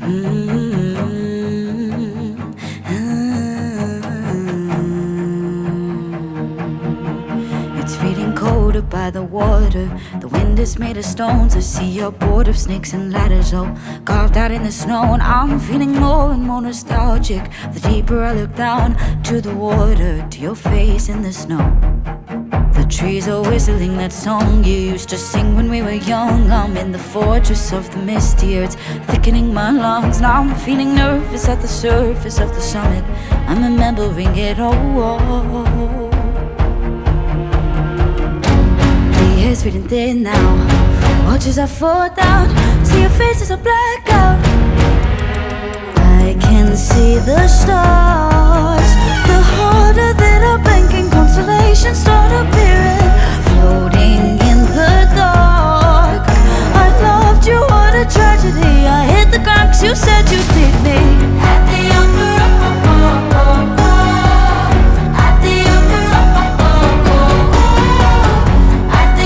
It's feeling colder by the water. The wind is made of stones. I see a board of snakes and ladders all carved out in the snow. And I'm feeling more and more nostalgic the deeper I look down to the water, to your face in the snow. The trees are whistling that song you used to sing when we were young. I'm in the fortress of the misty earth, thickening my lungs. Now I'm feeling nervous at the surface of the summit. I'm remembering it all. The air's feeling thin now. Watch as I fall down. See your face as I black out. I can see the stars. The harder that our banking constellations start appearing, floating in the dark. I loved you, what a tragedy. I hit the ground 'cause you said you'd leave me at the upper at the upper at the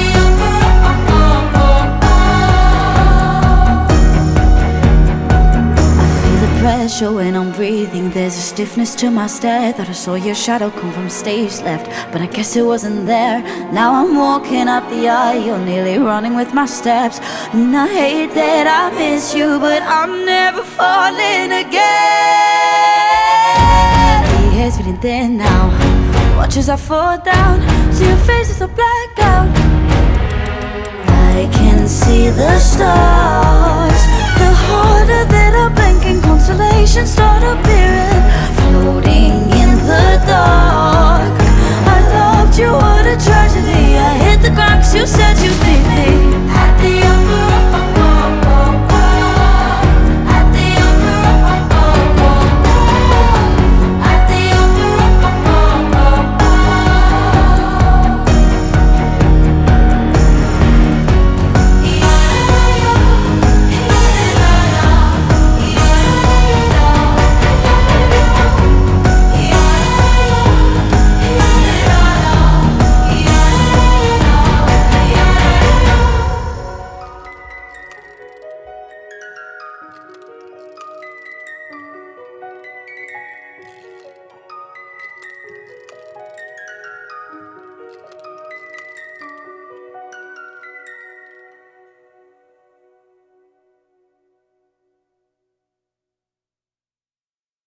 upper. I feel the pressure when I'm breathing. There's a stiffness to my stare. Thought I saw your shadow come from stage left, but I guess it wasn't there. Now I'm walking up the aisle, nearly running with my steps. And I hate that I miss you, but I'm never falling again. The air's feeling thin now. Watch as I fall down. See your face